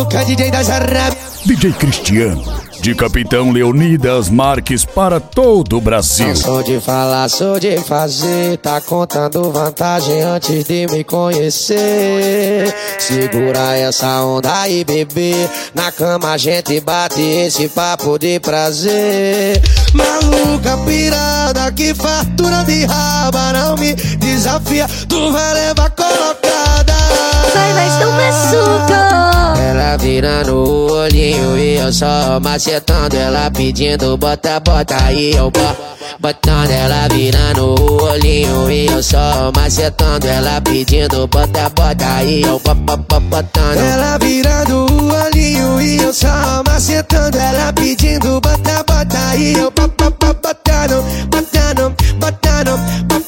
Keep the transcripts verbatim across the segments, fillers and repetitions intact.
Luca, D J das Arábias. D J Cristiano, de Capitão Leonidas Marques para todo o Brasil. Não sou de falar, sou de fazer. Tá contando vantagem antes de me conhecer. Segura essa onda aí, bebê. Na cama a gente bate esse papo de prazer. Maluca pirada que fartura de raba. Não me desafia, tu vai levar colocada. Vai, mas não machuca. Ela virando o olhinho e eu só macetando. Ela pedindo bota, bota aí eu boto. Botando ela virando o olhinho e eu só macetando. Ela pedindo bota, bota aí eu botando. Ela virando o olhinho e eu só macetando. Ela pedindo bota, bota aí eu botando. Botando, botando, botando,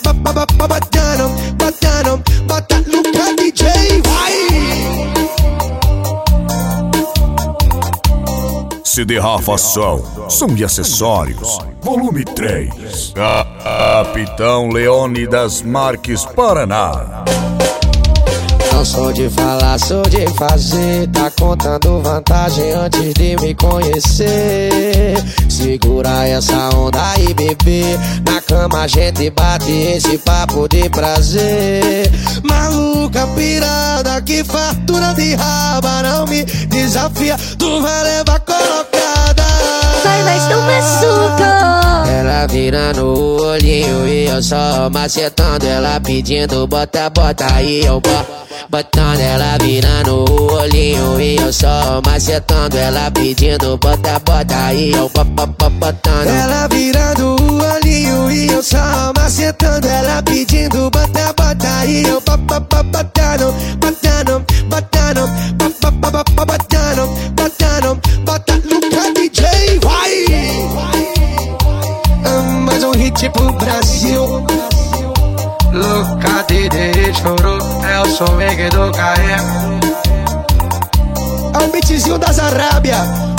botando, bota Luca D J, vai! C D Rafa Som, som e acessórios, volume três. Capitão Leonidas Marques, Paraná. Não sou de falar, sou de fazer. Tá contando vantagem antes de me conhecer. Segura essa onda aí, bebê. Na cama a gente bate esse papo de prazer. Maluca pirada que fartura de raba. Não me desafia, tu vai levar colocada. Vai, mas não machuca. Ela virando o olhinho e eu só macetando. Ela pedindo bota, bota aí eu boto. Botando ela virando o olhinho e eu só macetando. Ela pedindo bota, bota aí eu botando. Ela virando o olhinho e eu só macetando. Ela pedindo bota, bota aí eu botando. Botando, botando, botando, botando, bota Luca D J, vai! Mais um hit pro Brasil. Luca D J chorou, é o som do carrego. É o beatzinho das Arábias.